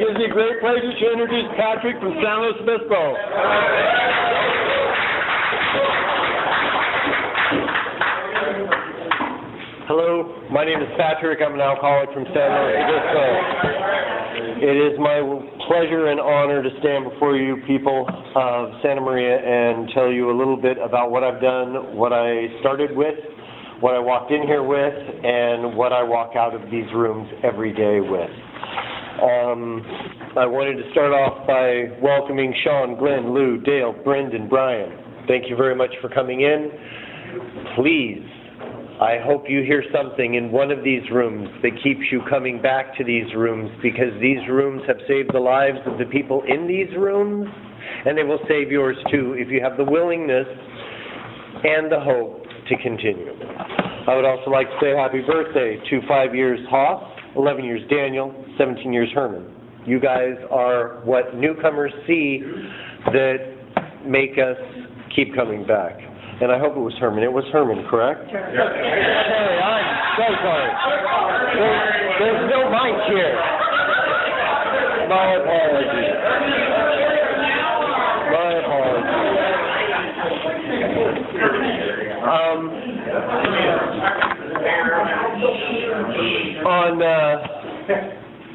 It gives me great pleasure to introduce Patrick from San Luis Obispo. Hello, my name is Patrick. I'm an alcoholic from San Luis Obispo. It is my pleasure and honor to stand before you people of Santa Maria and tell you a little bit about what I've done, what I started with, what I walked in here with, and what I walk out of these rooms every day with. I wanted to start off by welcoming Sean, Glenn, Lou, Dale, Brendan, Brian. Thank you very much for coming in. Please, I hope you hear something in one of these rooms that keeps you coming back to these rooms, because these rooms have saved the lives of the people in these rooms, and they will save yours too if you have the willingness and the hope to continue. I would also like to say happy birthday to 5 years Hoff, 11 years Daniel, 17 years Herman. You guys are what newcomers see that make us keep coming back. And I hope it was Herman. It was Herman, correct? Sure. Sorry, I'm so sorry. There's no mic here. My apologies. My apologies.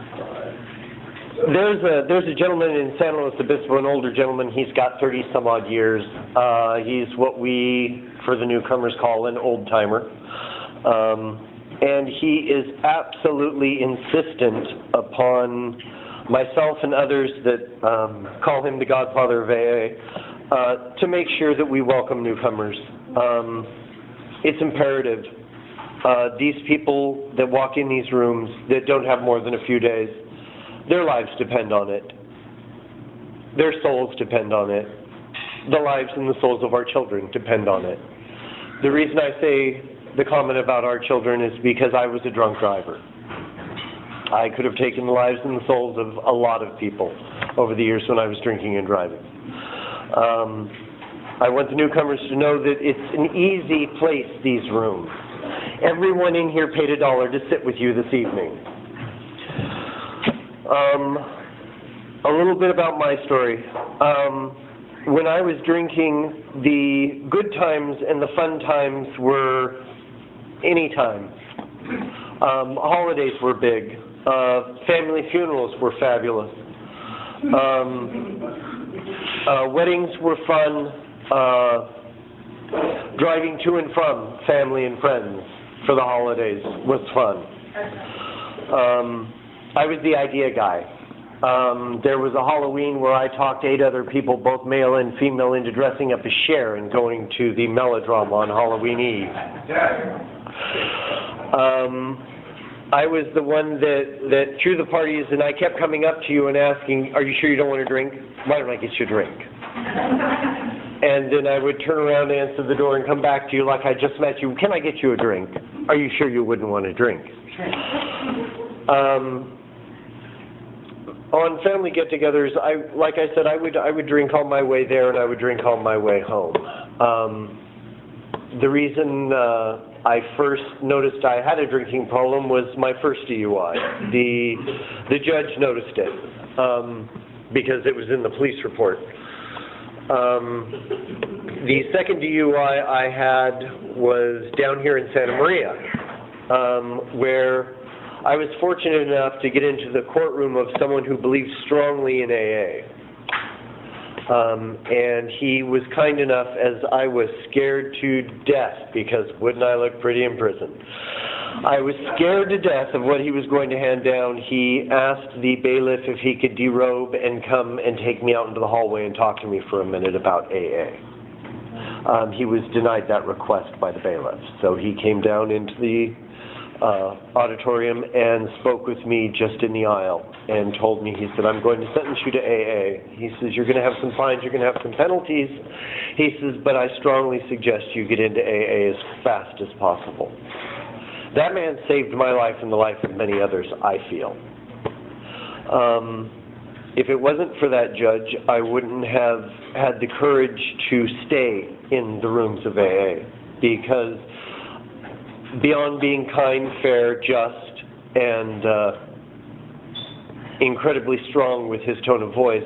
There's a gentleman in San Luis Obispo, an older gentleman. He's got 30 some odd years. He's what we, for the newcomers, call an old timer. And he is absolutely insistent upon myself and others that call him the godfather of AA to make sure that we welcome newcomers. It's imperative. These people that walk in these rooms that don't have more than a few days, their lives depend on it. Their souls depend on it. The lives and the souls of our children depend on it. The reason I say the comment about our children is because I was a drunk driver. I could have taken the lives and the souls of a lot of people over the years when I was drinking and driving. I want the newcomers to know that it's an easy place, these rooms. Everyone in here paid $1 to sit with you this evening. A little bit about my story. When I was drinking, the good times and the fun times were any time. Holidays were big. Family funerals were fabulous. Weddings were fun. Driving to and from family and friends for the holidays was fun. I was the idea guy. There was a Halloween where I talked 8 other people, both male and female, into dressing up as Cher and going to the melodrama on Halloween Eve. I was the one that threw the parties, and I kept coming up to you and asking, are you sure you don't want a drink? Why don't I get you a drink? And then I would turn around, answer the door, and come back to you like I just met you. Can I get you a drink? Are you sure you wouldn't want a drink? On family get-togethers, like I said, I would drink on my way there and I would drink on my way home. The reason I first noticed I had a drinking problem was my first DUI. The judge noticed it because it was in the police report. The second DUI I had was down here in Santa Maria, where I was fortunate enough to get into the courtroom of someone who believed strongly in AA. And he was kind enough, as I was scared to death, because wouldn't I look pretty in prison? I was scared to death of what he was going to hand down. He asked the bailiff if he could derobe and come and take me out into the hallway and talk to me for a minute about AA. He was denied that request by the bailiff. So he came down into the auditorium and spoke with me just in the aisle and told me, he said, I'm going to sentence you to AA. He says, you're going to have some fines, you're going to have some penalties. He says, but I strongly suggest you get into AA as fast as possible. That man saved my life and the life of many others, I feel. If it wasn't for that judge, I wouldn't have had the courage to stay in the rooms of AA, because beyond being kind, fair, just, and incredibly strong with his tone of voice,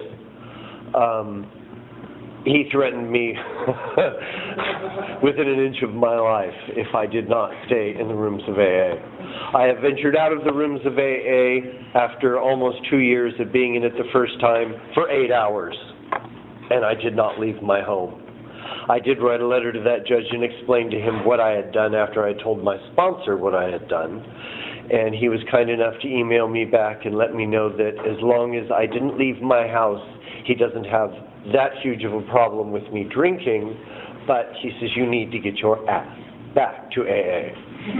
he threatened me within an inch of my life if I did not stay in the rooms of AA. I have ventured out of the rooms of AA after almost 2 years of being in it the first time for 8 hours, and I did not leave my home. I did write a letter to that judge and explain to him what I had done after I told my sponsor what I had done, and he was kind enough to email me back and let me know that as long as I didn't leave my house, he doesn't have that huge of a problem with me drinking, but he says, you need to get your ass back to AA.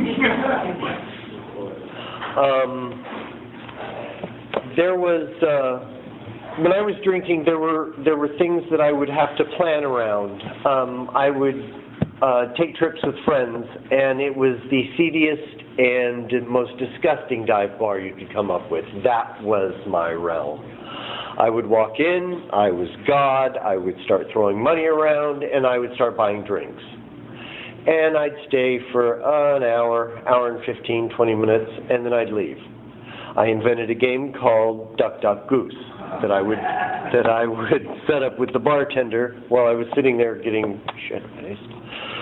There was, when I was drinking, there were things that I would have to plan around. I would take trips with friends, and it was the seediest and most disgusting dive bar you could come up with. That was my realm. I would walk in, I was God, I would start throwing money around, and I would start buying drinks. And I'd stay for an hour, hour and 15, 20 minutes, and then I'd leave. I invented a game called Duck, Duck, Goose that I would set up with the bartender while I was sitting there getting shit-faced.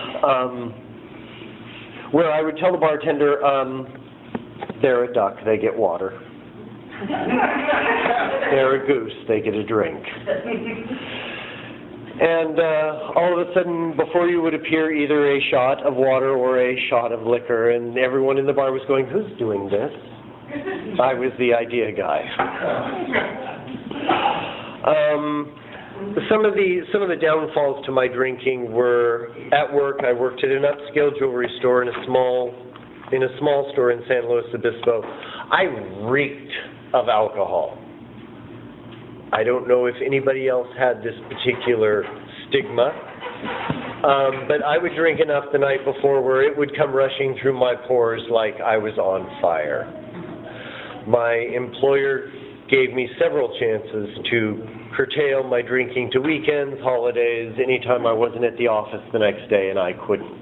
Where I would tell the bartender, they're a duck, they get water. They're a goose, they get a drink. And all of a sudden, before you would appear either a shot of water or a shot of liquor, and everyone in the bar was going, who's doing this? I was the idea guy. Some of the downfalls to my drinking were at work. I worked at an upscale jewelry store in a small store in San Luis Obispo. I reeked of alcohol. I don't know if anybody else had this particular stigma, but I would drink enough the night before where it would come rushing through my pores like I was on fire. My employer gave me several chances to curtail my drinking to weekends, holidays, anytime I wasn't at the office the next day, and I couldn't.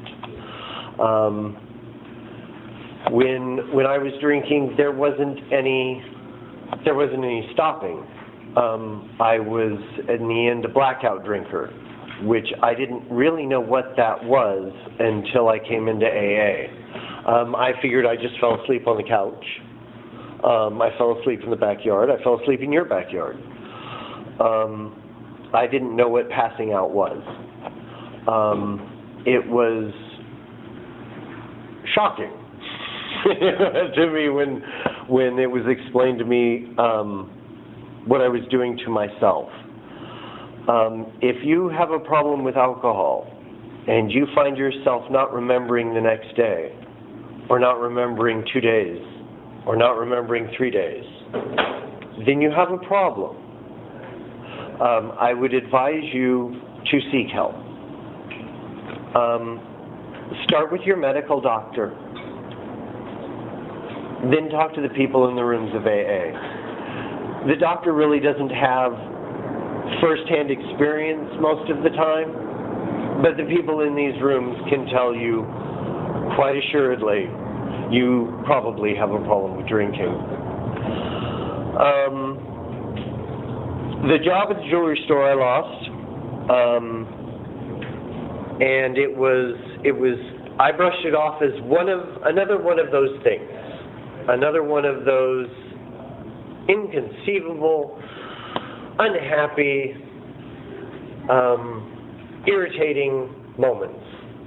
When I was drinking, there wasn't any stopping. I was in the end a blackout drinker, which I didn't really know what that was until I came into AA. I figured I just fell asleep on the couch. I fell asleep in the backyard. I fell asleep in your backyard. I didn't know what passing out was. It was shocking to me when it was explained to me what I was doing to myself. If you have a problem with alcohol and you find yourself not remembering the next day, or not remembering 2 days, or not remembering 3 days, then you have a problem. I would advise you to seek help. Start with your medical doctor. Then talk to the people in the rooms of AA. The doctor really doesn't have first-hand experience most of the time, but the people in these rooms can tell you quite assuredly you probably have a problem with drinking. The job at the jewelry store I lost, and I brushed it off as another one of those things, another one of those inconceivable, unhappy, irritating moments.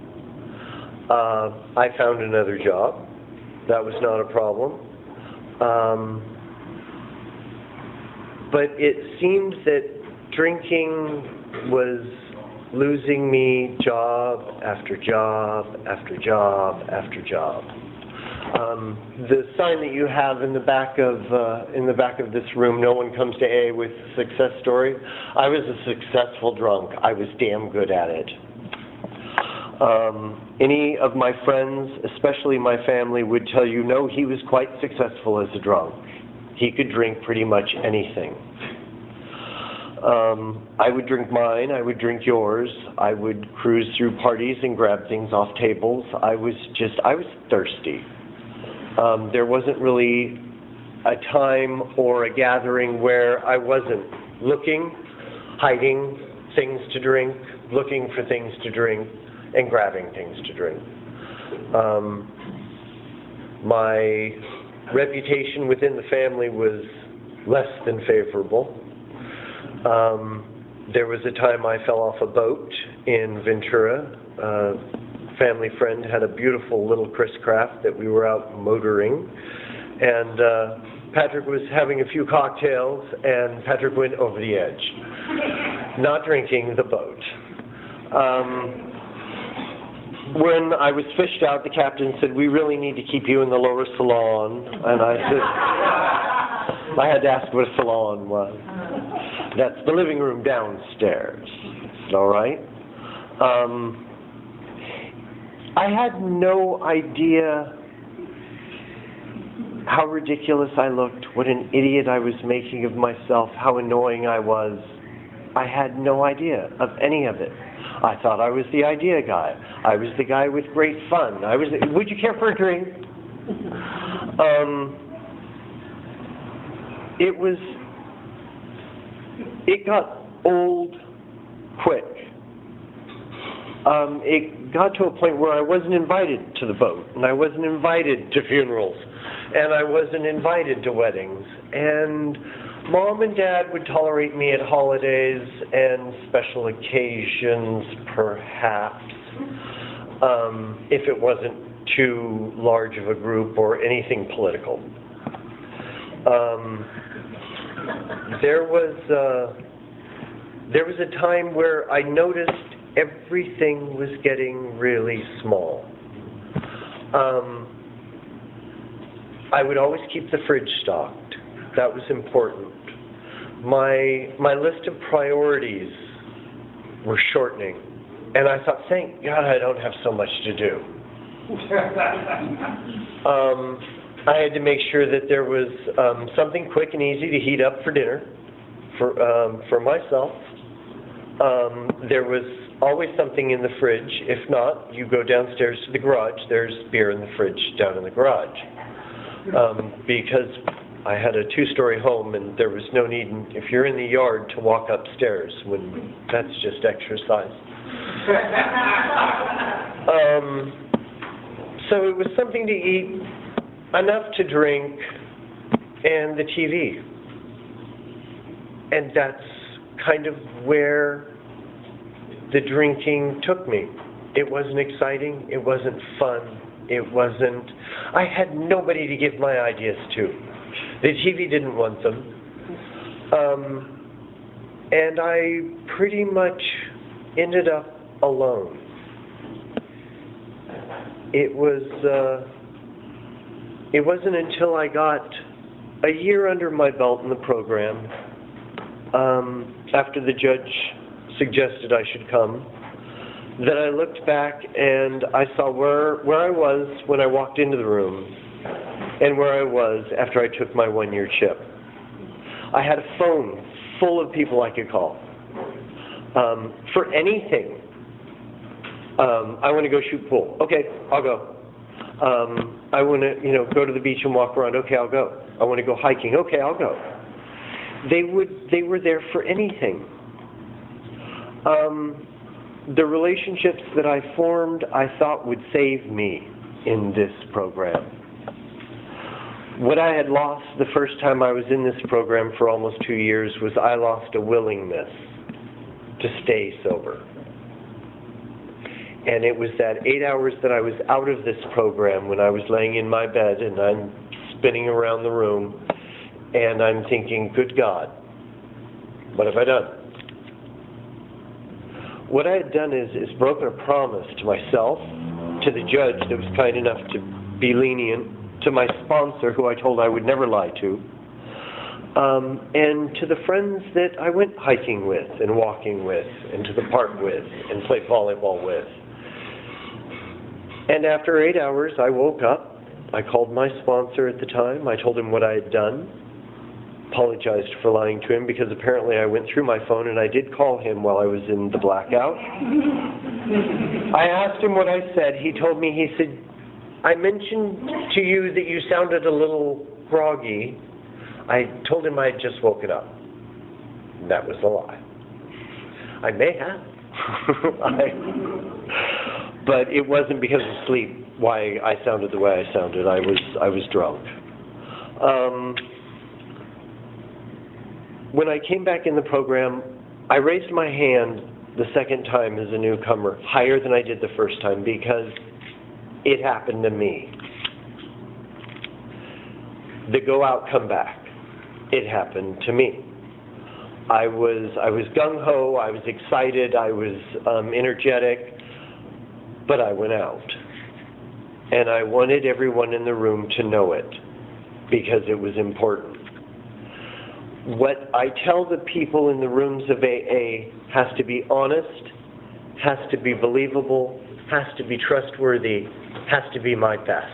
I found another job. That was not a problem. But it seemed that drinking was losing me job after job after job after job. The sign that you have in the back of this room, no one comes to AA with a success story. I was a successful drunk. I was damn good at it. Any of my friends, especially my family, would tell you, no, he was quite successful as a drunk. He could drink pretty much anything. I would drink mine, I would drink yours, I would cruise through parties and grab things off tables. I was thirsty. There wasn't really a time or a gathering where I wasn't looking, hiding things to drink, looking for things to drink, and grabbing things to drink. My reputation within the family was less than favorable. There was a time I fell off a boat in Ventura. A family friend had a beautiful little Chris Craft that we were out motoring, and Patrick was having a few cocktails, and Patrick went over the edge, not drinking the boat. When I was fished out, the captain said, "We really need to keep you in the lower salon." And I said, I had to ask what a salon was. "That's the living room downstairs." I said, "All right." I had no idea how ridiculous I looked, what an idiot I was making of myself, how annoying I was. I had no idea of any of it. I thought I was the idea guy. I was the guy with great fun. Would you care for a drink? It got old quick. It got to a point where I wasn't invited to the boat, and I wasn't invited to funerals, and I wasn't invited to weddings, and Mom and Dad would tolerate me at holidays and special occasions, perhaps, if it wasn't too large of a group or anything political. There was a time where I noticed everything was getting really small. I would always keep the fridge stocked. That was important. My list of priorities were shortening, and I thought, thank God I don't have so much to do. I had to make sure that there was something quick and easy to heat up for dinner for myself. There was always something in the fridge. If not, you go downstairs to the garage. There's beer in the fridge down in the garage. Because I had a two-story home, and there was no need, if you're in the yard, to walk upstairs when that's just exercise. So it was something to eat, enough to drink, and the TV. And that's kind of where the drinking took me. It wasn't exciting. It wasn't fun. I had nobody to give my ideas to. The TV didn't want them. And I pretty much ended up alone. It wasn't until I got a year under my belt in the program, after the judge suggested I should come, that I looked back and I saw where I was when I walked into the room and where I was after I took my one-year chip. I had a phone full of people I could call for anything. I want to go shoot pool. Okay, I'll go. I want to, go to the beach and walk around. Okay, I'll go. I want to go hiking. Okay, I'll go. They were there for anything. The relationships that I formed, I thought would save me in this program. What I had lost the first time I was in this program for almost 2 years was I lost a willingness to stay sober. And it was that 8 hours that I was out of this program when I was laying in my bed and I'm spinning around the room and I'm thinking, good God, what have I done? What I had done is broken a promise to myself, to the judge that was kind enough to be lenient, to my sponsor who I told I would never lie to, and to the friends that I went hiking with and walking with and to the park with and played volleyball with. And after 8 hours, I woke up. I called my sponsor at the time. I told him what I had done. Apologized for lying to him because apparently I went through my phone and I did call him while I was in the blackout. I asked him what I said. He told me, he said, I mentioned to you that you sounded a little groggy I told him I had just woken up. That was a lie. I may have. But it wasn't because of sleep why I sounded the way I sounded. I was drunk. When I came back in the program, I raised my hand the second time as a newcomer, higher than I did the first time, because it happened to me. The go out, come back. It happened to me. I was gung-ho, I was excited, I was energetic, but I went out. And I wanted everyone in the room to know it, because it was important. What I tell the people in the rooms of AA has to be honest, has to be believable, has to be trustworthy, has to be my best.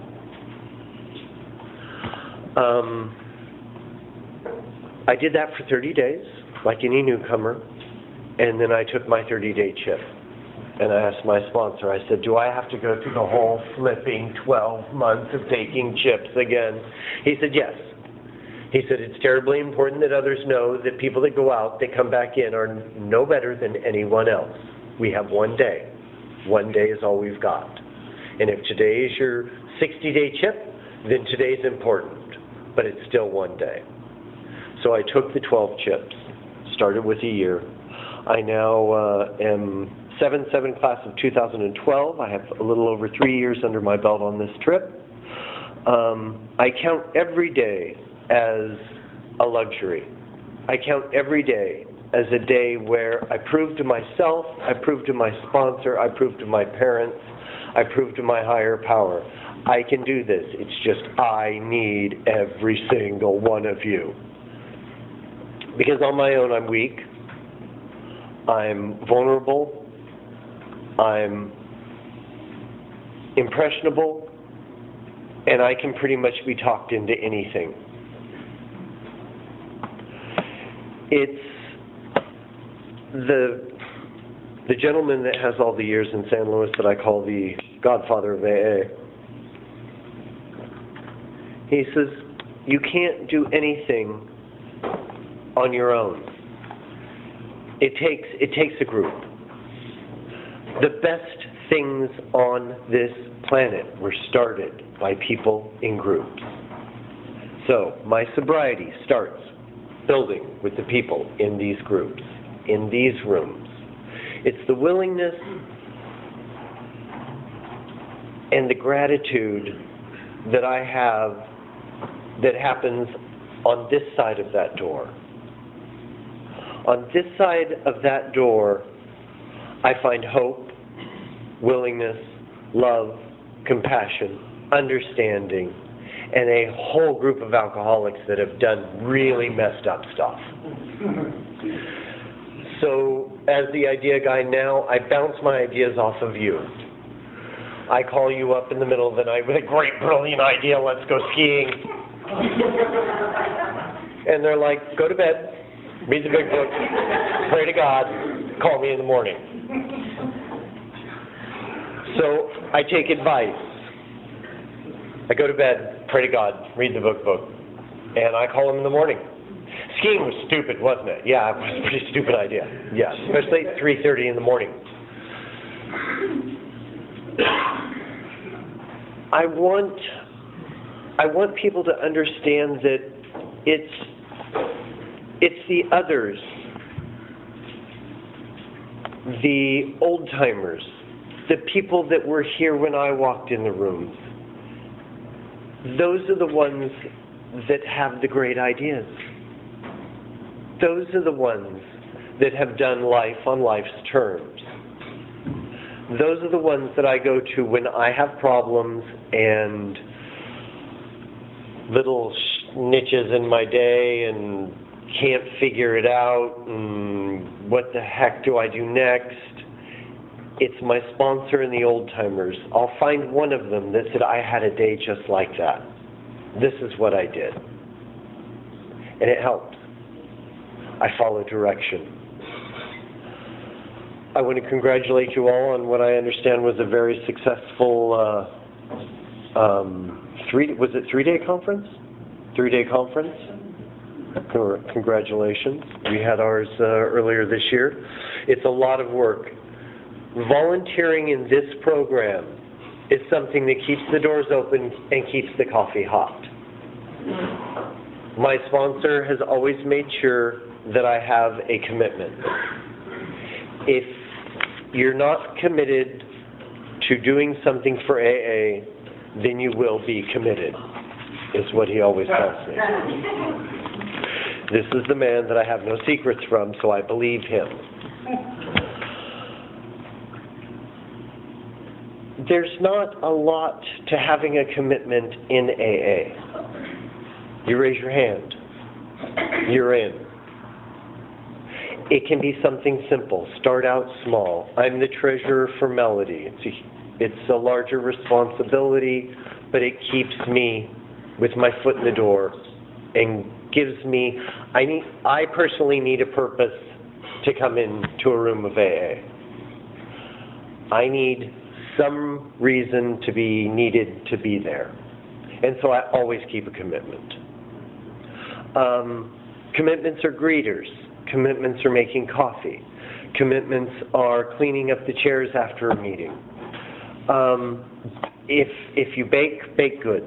I did that for 30 days, like any newcomer, and then I took my 30-day chip. And I asked my sponsor, I said, do I have to go through the whole flipping 12 months of taking chips again? He said, yes. He said, it's terribly important that others know that people that go out, that come back in, are no better than anyone else. We have one day. One day is all we've got. And if today is your 60-day chip, then today's important. But it's still one day. So I took the 12 chips, started with a year. I now am 7-7 class of 2012. I have a little over 3 years under my belt on this trip. I count every day as a luxury. I count every day as a day where I prove to myself, I prove to my sponsor, I prove to my parents, I prove to my higher power, I can do this. It's just I need every single one of you. Because on my own I'm weak, I'm vulnerable, I'm impressionable, and I can pretty much be talked into anything. It's the gentleman that has all the years in San Luis that I call the godfather of AA. He says, you can't do anything on your own. It takes a group. The best things on this planet were started by people in groups. So my sobriety starts building with the people in these groups, in these rooms. It's the willingness and the gratitude that I have that happens on this side of that door. On this side of that door, I find hope, willingness, love, compassion, understanding, and a whole group of alcoholics that have done really messed up stuff. So, as the idea guy now, I bounce my ideas off of you. I call you up in the middle of the night with a great, brilliant idea, let's go skiing. And they're like, go to bed, read the big book, pray to God, call me in the morning. So, I take advice. I go to bed, pray to God, read the book, and I call him in the morning. Skiing was stupid, wasn't it? Yeah, it was a pretty stupid idea. Yeah, especially at 3:30 in the morning. I want people to understand that it's the others, the old-timers, the people that were here when I walked in the rooms. Those are the ones that have the great ideas. Those are the ones that have done life on life's terms. Those are the ones that I go to when I have problems and little niches in my day and can't figure it out and what the heck do I do next? It's my sponsor and the old-timers. I'll find one of them that said, I had a day just like that. This is what I did. And it helped. I follow direction. I want to congratulate you all on what I understand was a very successful was it 3-day conference? 3-day conference? Congratulations. We had ours earlier this year. It's a lot of work. Volunteering in this program is something that keeps the doors open and keeps the coffee hot. My sponsor has always made sure that I have a commitment. If you're not committed to doing something for AA, then you will be committed, is what he always tells me. This is the man that I have no secrets from, so I believe him. There's not a lot to having a commitment in AA. You raise your hand. You're in. It can be something simple. Start out small. I'm the treasurer for Melody. It's a larger responsibility, but it keeps me with my foot in the door and gives me, I personally need a purpose to come into a room of AA. I need some reason to be needed to be there. And so I always keep a commitment. Commitments are greeters. Commitments are making coffee. Commitments are cleaning up the chairs after a meeting. If you bake goods.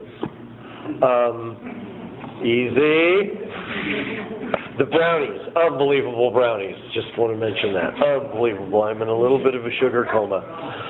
Easy. The brownies, unbelievable brownies. Just want to mention that. Unbelievable. I'm in a little bit of a sugar coma.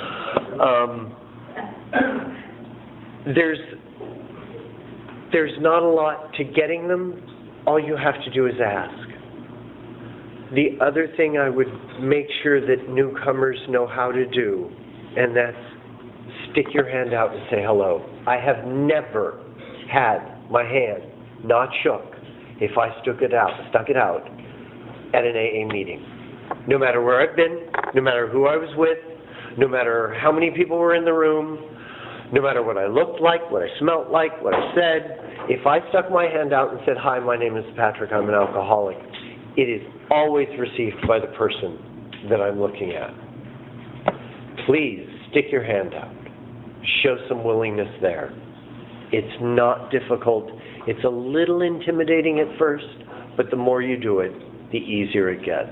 There's not a lot to getting them. All you have to do is ask. The other thing I would make sure that newcomers know how to do, and that's stick your hand out and say hello. I have never had my hand not shook if I stuck it out at an AA meeting. No matter where I've been, no matter who I was with, no matter how many people were in the room, no matter what I looked like, what I smelled like, what I said, if I stuck my hand out and said, "Hi, my name is Patrick, I'm an alcoholic," it is always received by the person that I'm looking at. Please stick your hand out. Show some willingness there. It's not difficult. It's a little intimidating at first, but the more you do it, the easier it gets.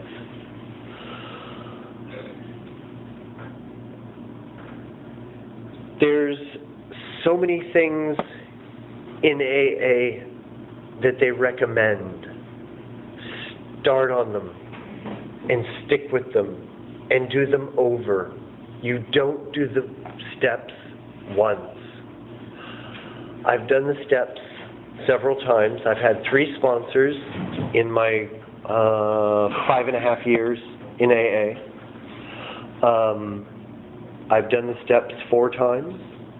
There's so many things in AA that they recommend. Start on them and stick with them and do them over. You don't do the steps once. I've done the steps several times. I've had 3 sponsors in my 5.5 years in AA. I've done the steps 4 times.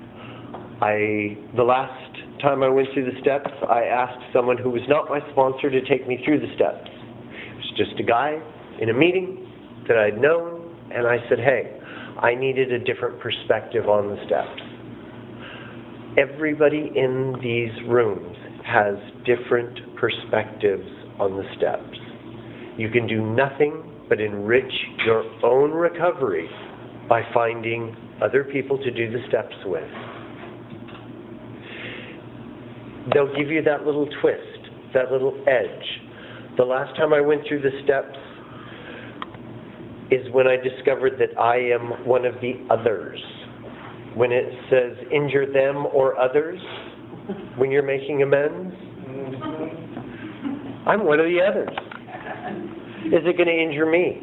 The last time I went through the steps, I asked someone who was not my sponsor to take me through the steps. It was just a guy in a meeting that I'd known, and I said, hey, I needed a different perspective on the steps. Everybody in these rooms has different perspectives on the steps. You can do nothing but enrich your own recovery by finding other people to do the steps with. They'll give you that little twist, that little edge. The last time I went through the steps is when I discovered that I am one of the others. When it says injure them or others, when you're making amends, I'm one of the others. Is it going to injure me?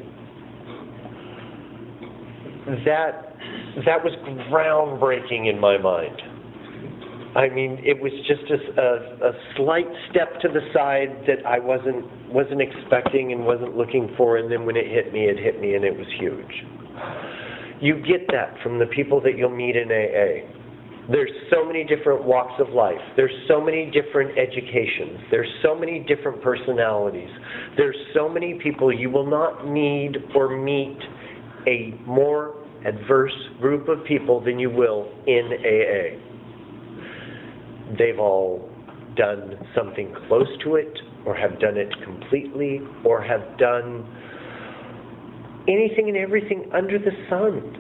That was groundbreaking in my mind. I mean, it was just a slight step to the side that I wasn't expecting and wasn't looking for, and then when it hit me, and it was huge. You get that from the people that you'll meet in AA. There's so many different walks of life. There's so many different educations. There's so many different personalities. There's so many people you will not need or meet a more adverse group of people than you will in AA. They've all done something close to it, or have done it completely, or have done anything and everything under the sun.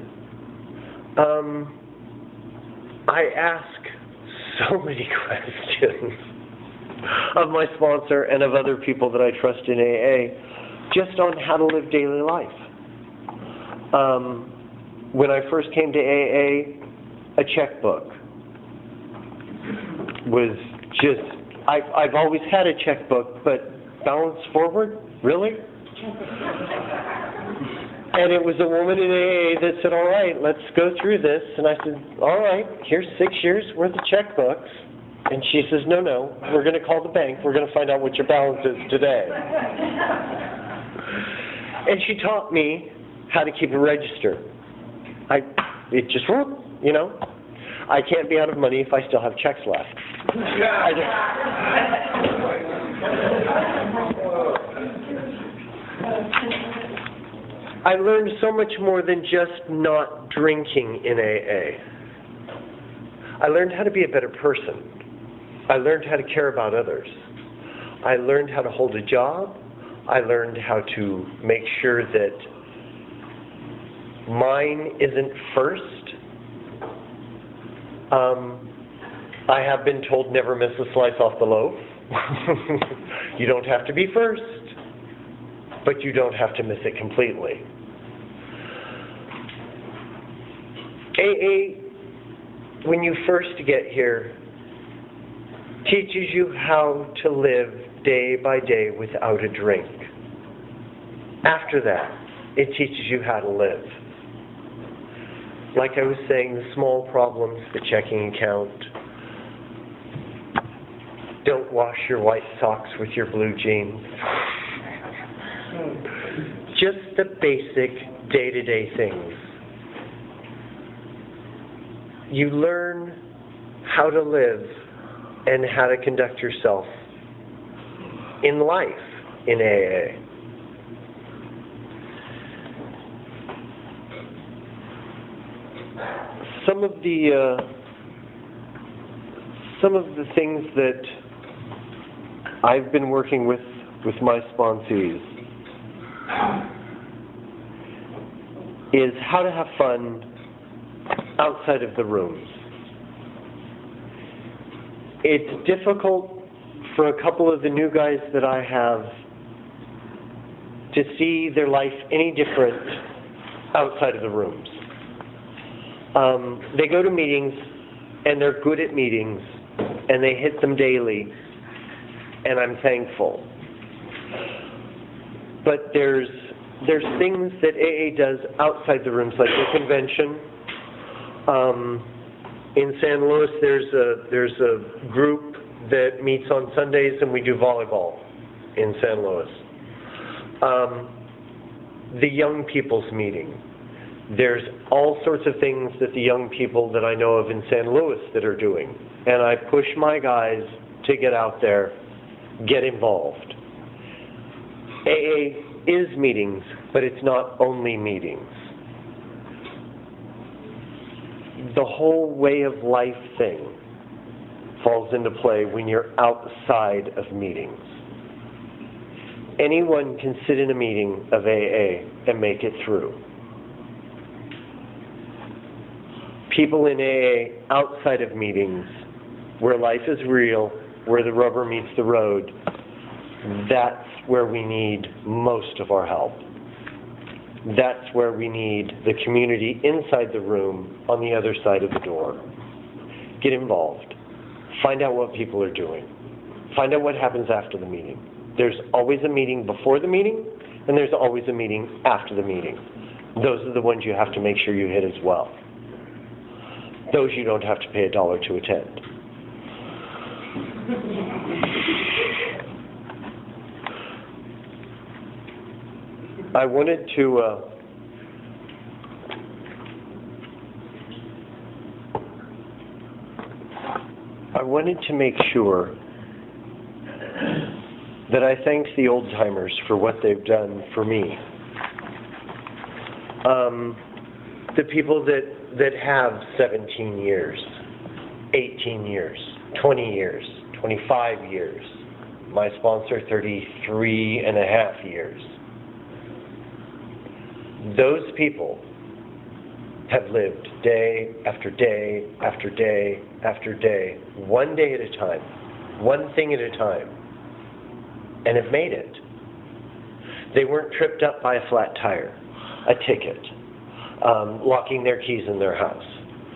I ask so many questions. of my sponsor and of other people that I trust in AA, just on how to live daily life. When I first came to AA, a checkbook was just, I've always had a checkbook, but balance forward? Really? And it was a woman in AA that said, all right, let's go through this. And I said, all right, here's 6 years worth of checkbooks. And she says, no, we're going to call the bank. We're going to find out what your balance is today. And she taught me how to keep a register. It just worked, you know. I can't be out of money if I still have checks left. I learned so much more than just not drinking in AA. I learned how to be a better person. I learned how to care about others. I learned how to hold a job. I learned how to make sure that mine isn't first. I have been told never miss a slice off the loaf. You don't have to be first, but you don't have to miss it completely. AA, when you first get here, teaches you how to live day by day without a drink. After that, it teaches you how to live. Like I was saying, the small problems, the checking account, don't wash your white socks with your blue jeans. Just the basic day-to-day things. You learn how to live and how to conduct yourself in life in AA. Some of the things that I've been working with my sponsees is how to have fun outside of the rooms. It's difficult for a couple of the new guys that I have to see their life any different outside of the rooms. They go to meetings and they're good at meetings and they hit them daily, and I'm thankful. But there's things that AA does outside the rooms, like the convention. In San Luis, there's a group that meets on Sundays, and we do volleyball in San Luis. The young people's meeting. There's all sorts of things that the young people that I know of in San Luis that are doing. And I push my guys to get out there, get involved. AA is meetings, but it's not only meetings. The whole way of life thing falls into play when you're outside of meetings. Anyone can sit in a meeting of AA and make it through. People in AA outside of meetings, where life is real, where the rubber meets the road, that's where we need most of our help. That's where we need the community inside the room on the other side of the door. Get involved. Find out what people are doing. Find out what happens after the meeting. There's always a meeting before the meeting, and there's always a meeting after the meeting. Those are the ones you have to make sure you hit as well. Those you don't have to pay $1 to attend. I wanted to make sure that I thank the old timers for what they've done for me. The people that have 17 years, 18 years, 20 years, 25 years. My sponsor, 33 and a half years. Those people have lived day after day after day after day, one day at a time, one thing at a time, and have made it. They weren't tripped up by a flat tire, a ticket, locking their keys in their house,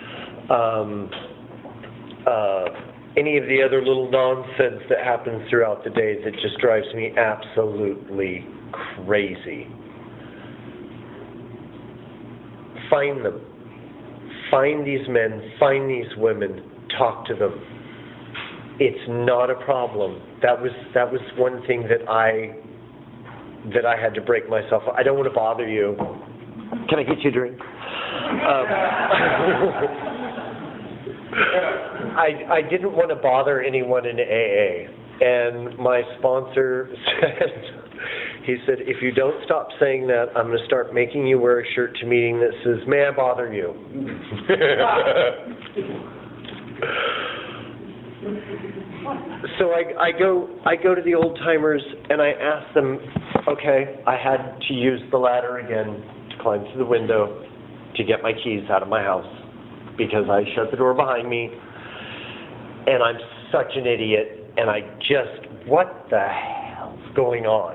any of the other little nonsense that happens throughout the day that just drives me absolutely crazy. Find them. Find these men, find these women, talk to them. It's not a problem. That was one thing that I had to break myself. I don't want to bother you. Can I get you a drink? I didn't want to bother anyone in AA, and my sponsor said, if you don't stop saying that, I'm going to start making you wear a shirt to meeting that says, may I bother you? So I go to the old timers and I ask them, okay, I had to use the ladder again to climb through the window to get my keys out of my house because I shut the door behind me, and I'm such an idiot, and what the hell's going on?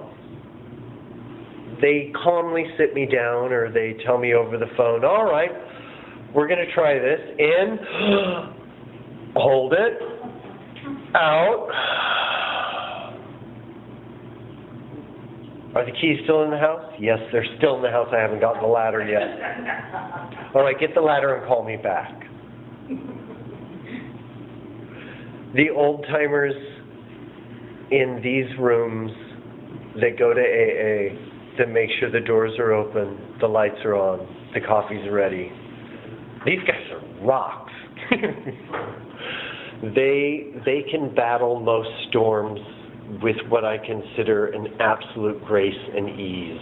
They calmly sit me down, or they tell me over the phone, all right, we're going to try this. In, hold it, out. Are the keys still in the house? Yes, they're still in the house. I haven't gotten the ladder yet. All right, get the ladder and call me back. The old-timers in these rooms that go to AA, that make sure the doors are open, the lights are on, the coffee's ready. These guys are rocks. They can battle most storms with what I consider an absolute grace and ease.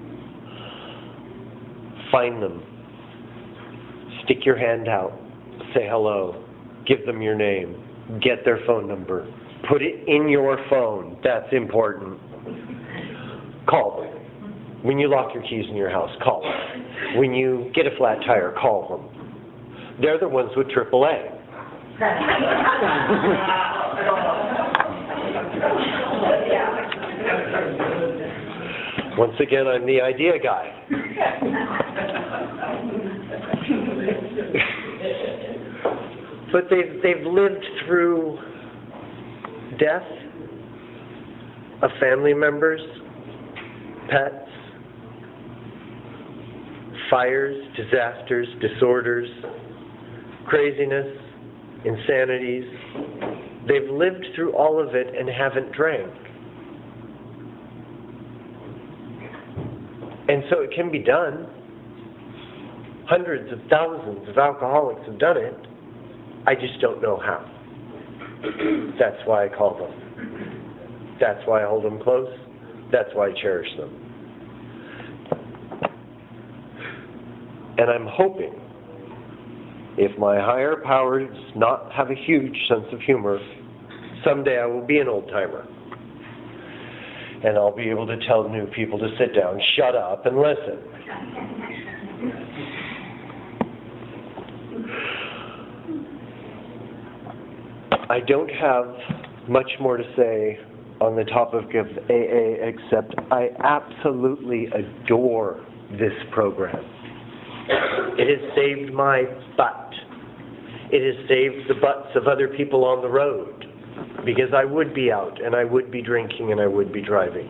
Find them. Stick your hand out. Say hello. Give them your name. Get their phone number. Put it in your phone. That's important. Call them. When you lock your keys in your house, call them. When you get a flat tire, call them. They're the ones with AAA. Once again, I'm the idea guy. But they've lived through death of family members, pets, fires, disasters, disorders, craziness, insanities. They've lived through all of it and haven't drank. And so it can be done. Hundreds of thousands of alcoholics have done it. I just don't know how. That's why I call them. That's why I hold them close. That's why I cherish them. And I'm hoping, if my higher powers not have a huge sense of humor, someday I will be an old-timer. And I'll be able to tell new people to sit down, shut up, and listen. I don't have much more to say on the topic of AA except I absolutely adore this program. It has saved my butt. It has saved the butts of other people on the road, because I would be out and I would be drinking and I would be driving.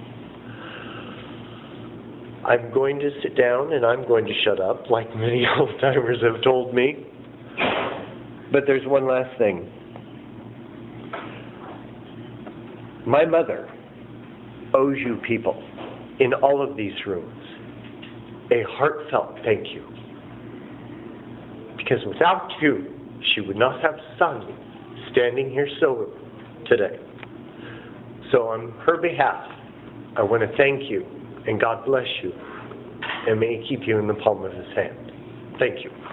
I'm going to sit down and I'm going to shut up, like many old-timers have told me. But there's one last thing. My mother owes you people in all of these rooms a heartfelt thank you. Because without you, she would not have son standing here sober today. So on her behalf, I want to thank you, and God bless you, and may He keep you in the palm of His hand. Thank you.